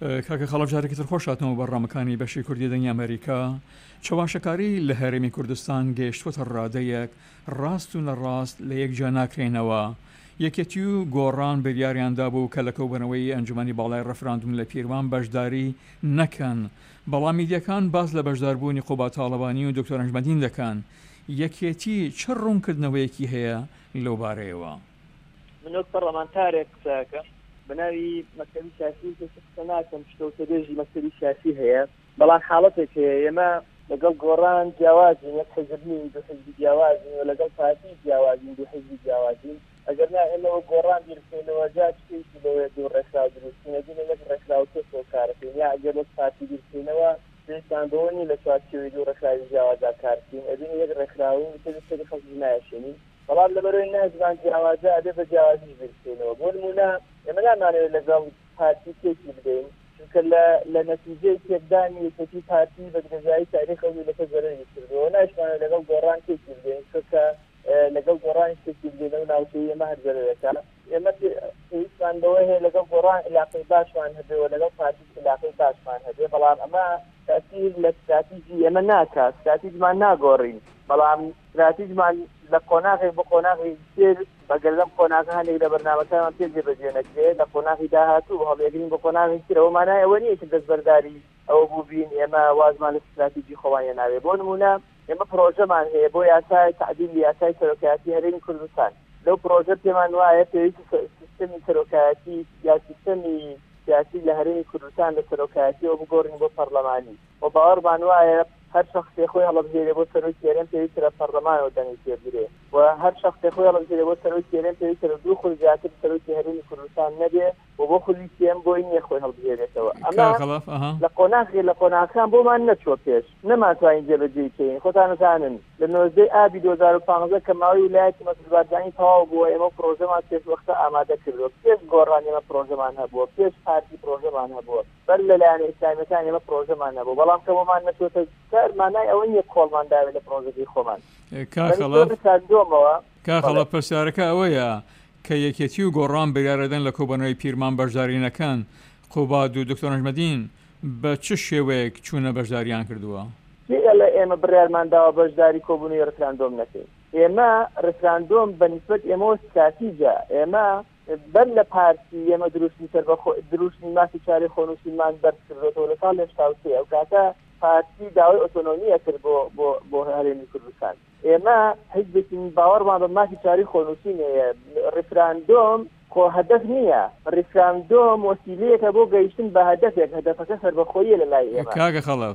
کاکە خەڵک جارێکی تر خۆش هاتنەوە بەڕامەکانی بەشی کوردی دەنگی ئەمریکا. چاواشەکاری لە هەرێمی کوردستان گەیشتوتە ڕادەیەک ڕاست و نەڕاست لە یەکجا ناکرێنەوە. یەکێتی و گۆڕان بریاریاندا بوو کە لە کۆبوونەوەی ئەنجومەنی باڵای ڕەفراندوم لە پیرمان بەشداری نەکەن، بەڵام میدیەکان باس لە بەشداربوونی قوبا تاڵەبانی و دکتۆر ئەنجمەدین دەکەن. یەکێتی چ ڕوونکردنەوەیەکی هەیە لەو بارەیەوە؟ من وەک پەرلەمانتارێک قساکەم بەناوی مەکتەبی سیاسی قسە ناکەم شتە درێژی مەکتەبی سیاسی هەیە، بەڵام حاڵەتێک هەیە ئێمە لەگەڵ گۆڕان جیاوازین، یەک حیزبین دو حیزبی جیاوازین و لەگەڵ پارتی جیاوازین دو حیزبی جیاوازین. ئەگەر نا ئێمەوە گۆڕان بیرکەینەوە جا شتێکی لەوێ دوو ڕێکخراو دروستکەین ئەبینە یەک ڕێکخراو تێکەوە کارەکەین، یا ئەگەر وەک پارتی بیرکەینەوە پێویستمان بەوە نی لە چوارچێوەی دوو ڕێکخراوی جیاوازا کارکەین، ئەبینە یەک ڕێکخراو سەری خەڵکی نایەشێنین. بەڵام لەبەرەوەی نازمان جیاوازە ئەبێ بە جیاوازی بیرکەینەوە. بۆ نمونە ئێمە نامانەوێت لەگەڵ پارتی تێکی بدەین، چونکە لە نەتیجەی تێکدانی یەکێتی پارتی بە درێژایی تاریخەوی لەکە زەرەری کردەوە. ناشمانەوێت لەگەڵ گۆڕان تێکی بدەین، چونکە لەگەڵ گۆڕانی تێکی بدەینەوە ناوچەی ئێمە هەر زەرەرەکە. ئێمە پێویستمان بەوە هەیە لەگەڵ گۆڕان علاقەی باشمان هەبێەوە، لەگەڵ پارتی علاقەی باشمان هەبێ، بەڵام ئەمە تاثیر لە استراتیژی ئێمە ناکات، استراتیژمان ناگۆڕین، بەڵام استراتیژمان لە قۆناغی بە قۆناغی تر بەگەر لەم قۆناغە هەندێک لە بەرنامەکانمان پێ جێبەجێ نەکرێت، لە قۆناغی داهاتوو هەڵێگرین بە قۆناغی ترەوە مانای ئەوە نییە کە دەستبەرداری ئەوە بوو بین ئێمە وازمان لە استراتیژی خۆوانە ناوێ. بۆ نمونە ئێمە پرۆژەمان هەیە بۆ یاسای تعدیل یاسای سەرۆکایەتی هەرێمی کوردستان. لەو پرۆژە پێمان وایە پێویستی سیستەمی سەرۆکایەتی یا سیستەمی سیاسی لە هەرێمی کوردستان لە سەرۆکایەتیەوە بگۆڕین بۆ پەرلەمانی، و باوەڕمان وایە هەر شخصێ خۆی هەڵبژێرێ بۆ سەرۆکی هەرێم پێویستە لە پەرلەمانەوە دەنگی پێبگرێ، و هەر شخصێ خۆی هەڵبژێرێ بۆ سەرۆکی هەرێم پێویستە لە دوو خولگ زیاتر سەرۆکی هەرێمی کوردستان نەبێ و بۆ خولی سێم بۆی نییە خۆی هەڵبژێرێتەوە. ئەمە لە قۆناغیان بۆمان نەچوە پێش، نەماتوانین جێبەجێ بکەین. خۆتان نزانن لە 19 ئابی 2015 کە ماوەی ویلایەتی مەسروباردانی تەواو بووە، ئێمە پرۆژەمان پێش وەختە ئامادە کردووە، پێش گۆڕان ئێمە پرۆژەمان هەبووە، پێش پارتی پرۆژەمان هەبووە، بەر لەلایەنە ئیسلامیەکان ئێمە پرۆژەمان هەبوو، بەڵام کە بۆمان نەچۆتە سەر مانای ئەوە نییە کۆڵمان داوێت لە پرۆژەکەی خۆمان. کاخەڵە پرسیارەکە ئەوەیە کە یەکێتی و گۆڕان بریارەدەن لە کۆبوونەوەی پیرمان بەشدارینەکان قوباد و دکتۆر ئەنجمەدین بە چ شێوەیەک چوونە بەشداریان کردووە؟ لە ئێمە بڕیارمان داوە بەشداری کۆبوونەوەی ڕفراندۆم نەکەین. ئێمە ڕفراندۆم بەنسبەت ئێمەوە استراتیژە، ئێمە بەر لە پارتی ئێمە دروستنی ماسی چارەی خۆنووسیمان بەرز کردوێتەوە لە ساڵ 1970 ئەو کاتە پارتی داوای ئۆتۆنۆمیە کرد بۆ هەرێمی کوردستان. ئێمە هیچ باوەڕمان بە ماسی چارەی خۆنووسی نەیە. ڕفراندۆم خۆ هەدەف نییە، ڕفراندۆم وەسیلەیەکە بۆ گەیشتن بە هەدەفێک، هەدەفەکە سەربەخۆییە لە لای ئێمە. کاکە خەڵەف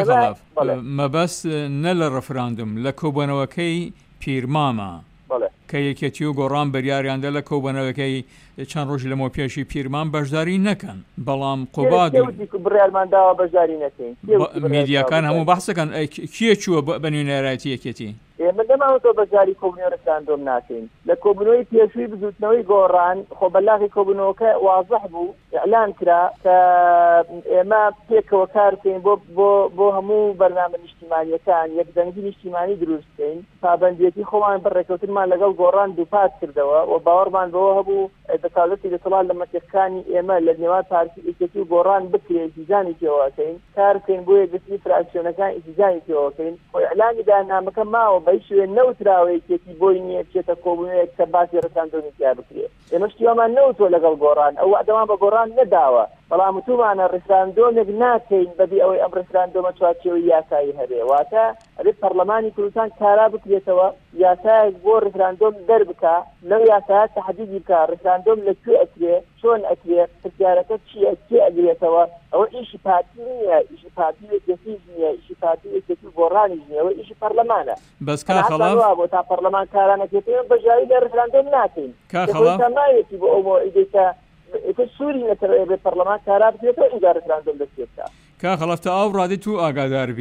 مەبەست نە لە ڕفراندۆم، لە کۆبوونەوەکەی پیرمامە کە یەکێتی و گۆڕان بەریاریاندا لە کۆبوونەوەکەی چەند ڕۆژی لەمەوە پێشی پیرمان بەشداری نەکەن، بەڵام قوباد بڕیارمان داوە بەشداری نەکەین. میدیاکان هەموو بەحسەکەن کێ چووە بە نوێنەرایەتی یەکێتی؟ ئێمە دەماوەتەوە بەشداری کۆبوونەوەی ڕفراندۆم ناکەین. لە کۆبوونەوەی پێشووی بزوتنەوەی گۆڕان خۆ بەلاغی کۆبوونەوەکە واضح بوو، ئیعلان کرا کە ئێمە پێکەوە کارکەین بۆ هەموو بەرنامە نیشتیمانیەکان یەکدەنگی نیشتیمانی دروستکەین. پابەندیەتی خۆمان بەڕێکەوتنمان لەگەڵ گۆڕان دووپات کردەوە و باوەڕمان بەوە هەبوو دەسەڵاتی دەسەڵات لە مەتێقەکانی ئێمە لە نێوان پارتی یەکێتی و گۆڕان بکرێ ئیتیزانی پێوەکەین، کارکەین بۆ یەکگرتنی فراکسیۆنەکان ئیتیزانی پێوەکەین. خۆ ئیعلانی داهێنامەکە ماوە بە هیچ شوێ نەوتراوە یەکێتی بۆی نییە بچێتە کۆبوونەوەیەک کە باسی ڕفراندۆمی تیا بکرێت. ئێمە شتیوامان نەوتووە لەگەڵ گۆڕان، ئەو وعدەمان بە گۆڕان نەداوە، بەڵام وتومانە ڕفراندۆمێک ناکەین بەبێ ئەوەی ئەم ڕفراندۆمە چوارچێوەی یاسایی هەبێ، واتە ئەبێت پەرلەمانی کوردستان کارا بکرێتەوە یاسایەک بۆ ڕفراندۆم دەربکە، لەو یاسایە تەحدیدی بکە ڕفراندۆم لەکوێ ئەکرێ، چۆن ئەکرێ، پرسیارەکە چییە، کێ ئەگرێتەوە. ئەوە ئیشی پارتی نییە، ئیشی پارتی یەکێتیش نییە، ئیشی پارتی یەکێتی و گۆڕانیش نییە، ئەوە ئیشی پەرلەمانە. بەس کاخەڵاف بۆ تا پەرلەمان کارانەکرێتەوە بەژایی لە ڕفراندۆم ناکەین. کاخەڵاف بۆ ئەوە ئیدێکە سووری نەتەوەیە بێت پەرلەمان کارا بکرێتەوە ئینجا ڕفراندۆم دەستێتە. کاخەڵەف تا ئەو ڕادی تو ئاگادار بیت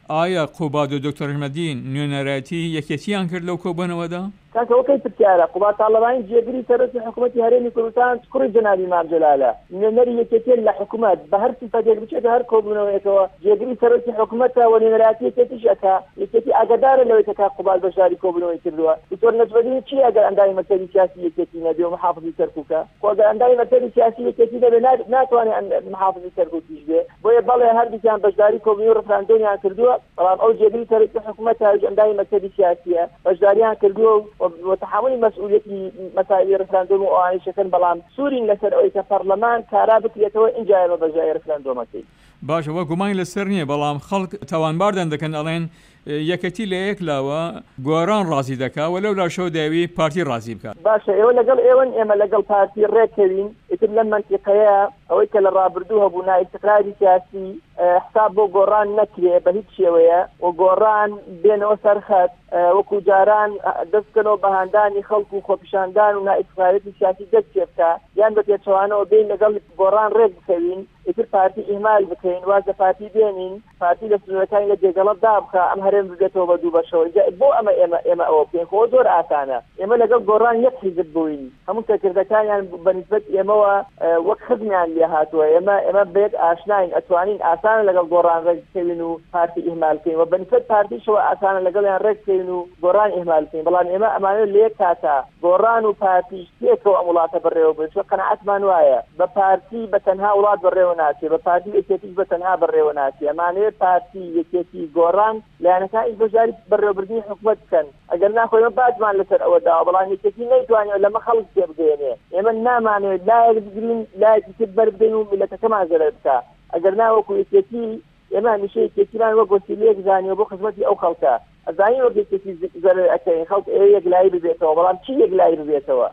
ئایا قوباد و دکتۆر ئەحمەدی نوێنەرایەتی یەکێتیان کرد لەو کۆبوونەوەدا؟ کاکەوەکەی پرسیارە قوباد تاڵەبانی جێگری سەرۆکی حکوومەتی هەرێمی کوردستان کوڕی جەنابی مام جەلالە نوێنەری یەکێتیە لە حکوومەت بە هەر سیفەتێک بچێتە هەر کۆبوونەوەیەکەوە جێگری سەرۆکی حکوومەتە و نوێنەرایەتی یەکێتیش ئەکا یەکێتی ئاگادارە لەوەی کە قوباد بەشداری کۆبوونەوەی کردووە دکتۆر نەجمەدین چی ئەگەر ئەندامی مەکتەبی سیاسی یەکێتی نەبێ و محافظی کەرکووکە خۆ ئەگەر ئەندامی مەکتەبی سیاسی یەکێتی نەبێ ناتوانێت محافظی کەرکووکیش بێ بۆیە بەڵێ هەردووکیان بەشداری کۆبوونی و ڕفراندۆنیان کردووە بەڵام ئەو جێگری سەرۆکی حکوومەت ئەندامی مەکتەبی سیاسیە بەشداریان کردووە و تحملی مسؤوليتي مسائل رفراندوم وآني شكل بلام سورين لسر أو كبرلمان كارابط يتوى إنجاز بجاي رفراندومتي باش هو گومان لەسەر نییە بەڵام خەڵک تاوانباردان دەکەن ئەڵێن یەکەتی لە یەک لاوە گۆران ڕازی دەکا وەلەو لا شەو داوی پارتی ڕازی بکات باشە ئێوە لەگەڵ ئێوەن ئێمە لەگەڵ پارتی ڕێکەوین ئیتر لەم منتیقەیە ئەوەی کە لە ڕابردوو هەبوو نائستقراری سیاسی حساب بۆ گۆڕان نەکرێ بە هیچ شێوەیە و گۆڕان بێنەوە سەرخەت وەکو جاران دەستکەنەوە بەهاندانی خەڵک و خۆپیشاندان و نائستقرارەتی سیاسی دەست پێ بکە یان بە پێچەوانەوە بین لەگەڵ گۆڕان ڕێک بکەوین ئیتر پارتی ئیهمال بکەین وازە پارتی بێنین پارتی لە سنوورەکانی لە جێگەڵت دابخە ئەم هەرێم بگێتەوە بە دوو بەشەوە بۆ ئێمە ئەوە بکەین خۆ زۆر ئاسانە ئێمە لەگەڵ گۆڕان یەک حیزب بووین هەموو سەرکردەکانیان بەنسبەت ئێمەوە وەک خزمیان لێ هاتووە ئێمە بێت ئاشناین ئەتوانین ئاسانە لەگەڵ گۆڕان ڕێک بکەوین و پارتی ئیهمال بکەین و بەنسبەت پارتیشەوە ئاسانە لەگەڵیان ڕێک بکەین و گۆڕان ئیهمال بکەین بەڵام ئێمە ئەمانە لێ کاتا گۆڕان و پارتیش تێکەوە ئەم وڵاتە بەڕێوە بێت چۆن قەناعەتمان وایە بە پارتی بە تەنها وڵات بەڕێوە ناچێت بە پارتی یەکێتیش بە تەنها بەڕێوە ناچێت ئەمانەیە پارتی یەکێتی گۆڕان لایەنەکانی بەشداری بەڕێوەبردنی حکوومەت بکەن ئەگەر ناخۆ ئێمە باجمان لەسەر ئەوەدا بەڵام یەکێتی نەیتوانێت لەمە خەڵک تێبگەێنێ ئێمە نامانێت لایەک بگرین لایەکی تر بەربدەین و میلەتەکەمان زەرەر بکە ئەگەر ناوەکو یەکێتی ئێمە هەمیشە یەکێتیمان وەک وەسیلەیەک زانیوە بۆ خزمەتی ئەو خەڵکە ئەزانی وەک یەکێتی زەرەر ئەکەین خەڵک یەکلایی ببێتەوە بەڵام چی یەکلایی ببێتەوە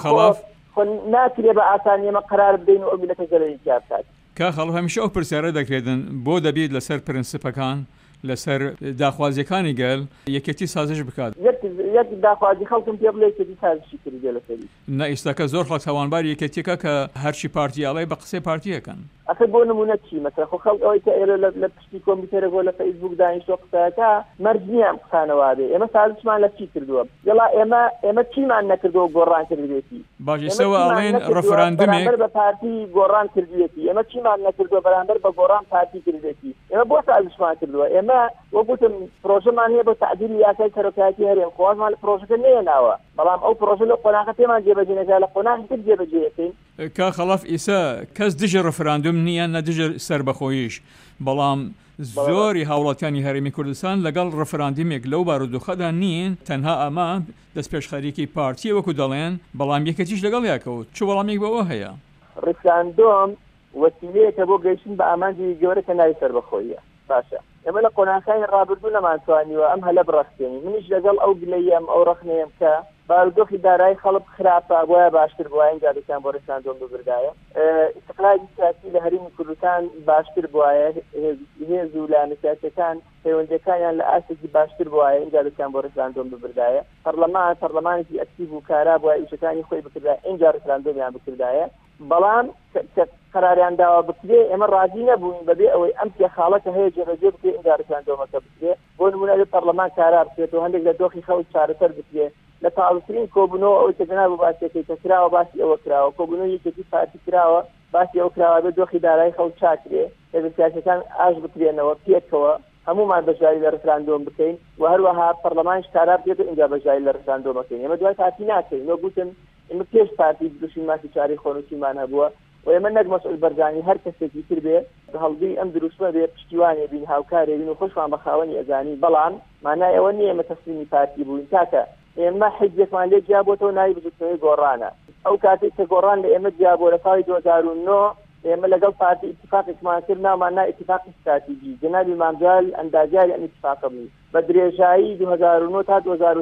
خۆ ناکرێ بە ئاسانی ئێمە قرار بدەین و ئەو میلەتە زەرەری تیا بکات کا خەڵک هەمیشە ئەو پرسیارە دەکرێتن بۆ دەبێت لەسەر پرینسیپەکان لەسەر داخوازیەکانی گەل یەکێتی سازش بکات یەک داخوازی خەڵکم پێ بڵێ یەکێتی سازشی کردێ لەسەری نە ئێستاکە زۆر خەڵک تاوانبار یەکێتیەکە کە هەرچی پارتیاڵی بە قسەی پارتیەکەن ئەخر بۆ نمونە چی مەسەلا خۆ خەڵک ئەوەی کە ئێرە لە پشتی کۆمپیوتەرە بۆ لە فەیسبوک دانیشتۆ قسەکە مەرج نییە ئەم قسانەوا بێ ئێمە سازشمان لە چی کردووە یڵا ئێمە چیمان نەکردەوە گۆڕان کردوێتی باش ئێستەوە ئەڵێن ڕەفراندمێک بە پارتی گۆڕان کردوێتی ئێمە چیمان نەکردووە بەرامبەر بە گۆڕان پارتی کردوێتی ئێمە بۆ سازشمان کردووە ئێمە وەگوتم پرۆژەمان هەیە بۆ تعدیلی یاسای سەرۆکایەتی هەرێم خۆزمان لە پرۆژەکە نێناوە بەڵام ئەو پرۆژە لە قۆناغە پێمان جێبەجێ نەکرا لە قۆناغی تر جێبەجێەکەین کا خەڵەف ئیسا کەس دژە ڕەفراندوم نییە نە دژە سەربەخۆییش بەڵام زۆری هاوڵاتیانی هەرێمی کوردستان لەگەڵ ڕەفراندیمێک لەو بارودۆخەدا نین تەنها ئەمە دەست پێشخەریکی پارتیە وەکو دەڵێن بەڵام یەکەتیش لەگەڵ یاکەوت چ وەڵامێک بەوە هەیە ڕەفراندۆم وەسیلەیەکە بۆ گەیشتن بە ئامانجی گەورە کە ناوی سەربەخۆییە باشە ئێمە لە قۆناغەکانی ڕابردوو نەمانتوانیوە ئەم هەلە بڕەخێنین منیش لەگەڵ ئەو گلەیەم ئەو ڕەخنەیەم کە بارودۆخی دارایی خەڵک خراپە بۆیە باشتر بووە اینجا دەکەن بۆ ڕێکخراندۆم ببردایە ئیستیقلالی سیاسی لە هەرێمی کوردستان باشتر بووایە هێز و لایەنە سیاسیەکان پەیوەندیەکانیان لە ئاسێکی باشتر بووایە اینجا دەکەن بۆ ڕێکخراندۆم ببردایە پەرلەمانێکی ئەکتیڤ و کارا بووە ئیشەکانی خۆی بکردایە اینجا ڕێکخراندۆمیان بکردایە بەڵام قراریان داوا بکرێ ئێمە ڕازی نەبووین بەبێ ئەوەی ئەم پێخاڵەتە هەیە جێبەجێ بکرێ اینجا ڕێکخراندۆمەکە بکرێ بۆ نمونە لە پەرلەمان کارا بکرێتەوە هەندێک لە دۆخی خەڵک چارەسەر بکرێ لە تازەترین کۆبوونەوە ئەوەی کە جەناب باسیەکەی کە کراوە باسی ئەوە کراوە کۆبوونەوە یەکێتی پارتی کراوە باسی ئەو کراوە بێ دۆخی دارایی خەڵک چاکرێ هێزە سیاسیەکان ئاش بکرێنەوە پێکەوە هەمومان بەشداری لە ڕێکخراندۆم بکەین و هەروەها پەرلەمانش کارا بکرێت اینجا بەشداری لە ڕێکخراندۆمەکەین ئێمە دوای پارتی ناکەین وە گوتم ئێمە پێش پارتی دروشین ماسی چاری خۆنووسیمان هەبووە و ئێمە نەک مەسئول بەرگانی هەر کەسێکی تر بێ هەڵگری ئەم دروستمە بێ پشتیوانێ بین هاوکارێ بین و خۆشمان بە خاوەنی ئەزانی بەڵام مانای ئەوە نییە ئێمە تەسلیمی پارتی بووین تاکە ئێمە حیزبێکمان لێ جیابۆتەوە ناوی بزوتنەوەی گۆڕانە ئەو کاتێک کە گۆڕان لە ئێمە جیابۆ لە ساڵی 2009 ئێمە لەگەڵ پارتی ئیتفاقێکمان کرد نامان نا ئیتفاقی استراتیژی جەنابی مامجال ئەندازیاری ئەم ئیتفاقە بوو بە درێژایی 2009 تا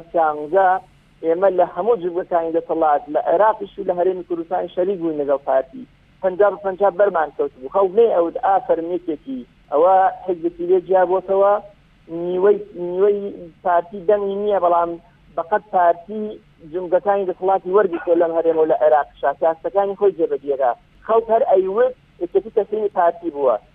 2013 ئێمە لە هەموو جوگەکانی دەسەڵات لە عێراقیش و لە هەرێمی کوردستان شەریک بووین لەگەڵ پارتی پەنجاب بەرمان کەوت بوو خەڵک نەی ئەوت ئافەرمێکێکی ئەوە حیزبێکی لێ جیابۆتەوە نیوەی پارتی دەنگی نییە بەڵام بەقەت پارتی جوگەکانی دەسەڵاتی وەرگیتۆ لەم هەرێمە و لە عێراق سیاستەکانی خۆی جێبەجێرا خەڵک هەر ئەیوت یەکێتی تەسلیمی پارتی بووە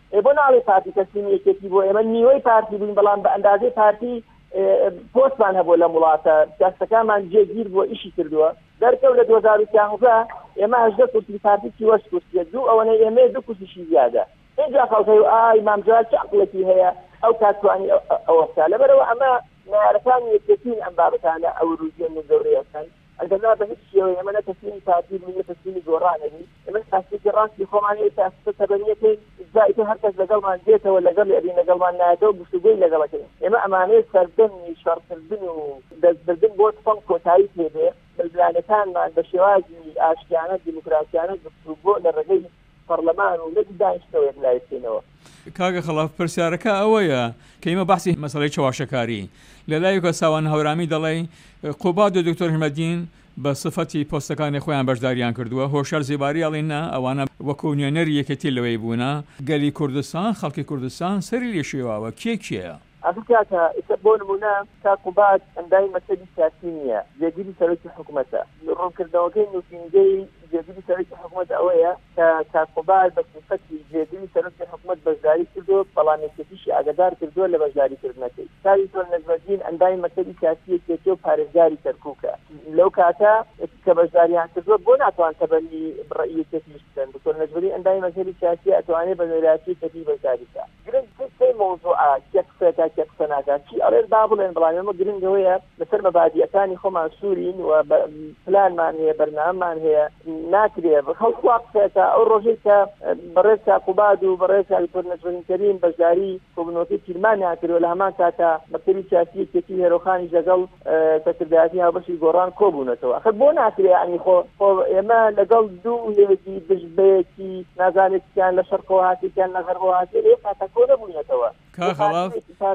بۆ ناڵێ پارتی تەسلیمیەتێتی بۆ ئێمە نیوەی پارتی بووین بەڵام بە ئەندازەی پارتی پۆستمان هەبووە لە وڵاتە دەستەکانمان جێگیر بۆ ئیشی کردووە دەرکەوت لە 2015 ئێمە 18 کورسی پارتیی وەست کورسیە دوو ئەوەنەی ئێمە دوو کورسیشی زیادە اینجا خەڵکەی ئای مامجار چ عەقڵێکی هەیە ئەو کاتوانی ئەوەستا لەبەرەوە ئەمە معیارەکانی یەکێتین ئەم بابەتانە ئەو ڕوودیە گەورەیەکەن ئەگەنا بە هیچ شێوەیە ئێمە نە تەسلیمی پارتی بووین نە تەسلیمی گۆڕانەبی ئێمە تاسێکی ڕاستی خۆمانەیە تاسە تەبەنیەکەی زائیتە هەر کەس لەگەڵمان دێتەوە لەگەڵ ئەبین لەگەڵمان نایەتەوە گفتوگۆی لەگەڵەکەین ئێمە ئەمانەیە سەردەمی شەڕکردن و دەستبردن بۆ فەڵ کۆتایی پێبێ بەلانەکانمان بە شێوازی ئاشتیانە دیموکراسیانە گفتوگۆ لە ڕێگەی پەرلەمان و نەک دانیشتەوە لای بکەینەوە. کاگە خەڵاف پرسیارەکە ئەوەیە کە ئێمە بەحسی مەسەڵەی چاواشەکاری لەلایەکە ساوان هەورامی دەڵێ قوباد و دکتۆر هیمەدین بە سفەتی پۆستەکانی خۆیان بەشداریان کردووە هۆشار زیباری ئەڵێنە ئەوانە وەکو نوێنەری یەکێتی لەوەی بوونە گەلی کوردستان خەڵکی کوردستان سەری لێ شێواوە کێکیە ئەفکاتە ئێستا بۆ نمونە تا قوباد ئەندای مەسەلی سیاسی نییە جێگیری سەرۆکی حکوومەتە ڕوونکردنەوەکەی نووسینگەی جێگیری سەرۆکی حکوومەت ئەوەیە کە تا قوباد بە صفەتی جێگیری سەرۆکی حکوومەت بەشداری کردو بەڵامێکێتیشی ئاگادار کردووە لە بەشداریکردنەکەی تاوی تۆ نەجمەدین ئەندای مەسەلی سیاسی یەکێتی و پارێزگاری کەرکووکە لەو کاتە کە بەشداریان کردووە بۆ ناتوان تەبەنی بڕئیەکێتیش بکەن دکتۆر نەجمەدین ئەندای مەسەلی سیاسی ئەتوانێت بە نوێراتی کەتی بەشداریکە گرنگ موضوعە کێکسەکە کێکسەناکە چی ئەڵێن با بڵێن بەڵام ئێمە گرنگەوەیە لەسەر مەبادیەکانی خۆمان سوورین و پلانمان هەیە بەرنامەمان هەیە ناکرێ خەڵک وا قسەکە ئەو ڕۆژەی کە بەڕێز قوباد و بەڕێز دکتۆر نەجمەدین کەریم بەشداری کۆبنەوەکەی پیرمان ناکردووە لە هەمان کاتە مەکتەبی سیاسی یەکێتی هێرۆخانی لەگەڵ سەکردایەتی هاوبەشی گۆڕان کۆبوونەتەوە ئەخر بۆ ناکرێ ئەنی خۆ ئێمە لەگەڵ دوو هێزی دژبەیەکی نازانێتیان لە شەرقەوە هاتێکیان لە غەربەوە هاتێ ئێستا کۆ نەبوونەتەوە کاخەڵاف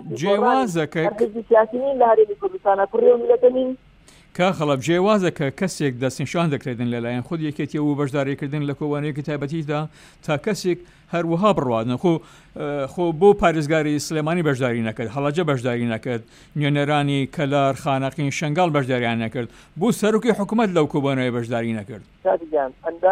جێوازەکە سیاسیین لە هەرێمی کوردستانە کوڕێ و میلەتەنین کاخەڵەب جێوازە کە کەسێک دەستنیشان دەکرێتن لەلایەن خود یەکێتی و بەشداریکردن لە کۆوانەیەکی تایبەتیدا تا کەسێک هەروەها بڕوادن خۆ بۆ پارێزگاری سلێمانی بەشداری نەکرد هەڵەجە بەشداری نەکرد نوێنەرانی کەلار خانەقین شنگال بەشداریان نەکرد بۆ سەرۆکی حکوومەت لەو کۆبانەوەی بەشداری نەکرد کاتیان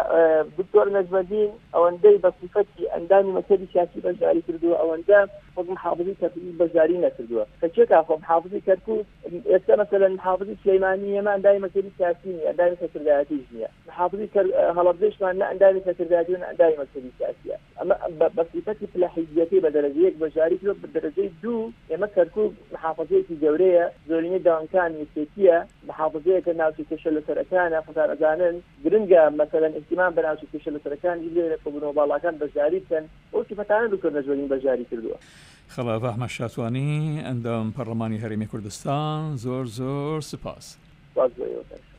دکتۆر نەجمەدین ئەوەندەی بە صفەتی ئەندامی مەکتەبی سیاسی بەشداری کردووە ئەوەندە خۆ محافظی کەرکووک بەشداری نەکردووە کە چێکا خۆ محافظی کەرکووک ئێستا مەسەلەن محافظی سلەیمانی ئێمە ئەندامی مەکتەبی سیاسی نیە ئەندامی سەکردایەتیش نییە محافظی هەڵەبجەشمان نە ئەندامی سەکردایەتی و نە ئەندامی مەکتەبی سیاسیە ئەمە بە صفەتی فلاحیزیەتی بە دەرەجەیەک بەشداری کرد بە دەرەجەی دوو ئێمە کەرکووک محافظەیەکی گەورەیە زۆرینەی داوامکان یەکێتیە محافظەیەکە ناوچەی کێشە لەسەرەکانە خەتار ئەزانن گرنگە مەسەلەن احتیمام بە ناوچەی کێشە لەسەرەکانی لێرە کۆبوونەوە باڵاکان بەشداری بکەن ئەو صفەتانە دکتۆر نەجمەدین بەشداری کردووە. خەڵاف ئەحمەد شاتوانی ئەندام پەرلەمانی هەرێمی کوردستان زۆر سپاس.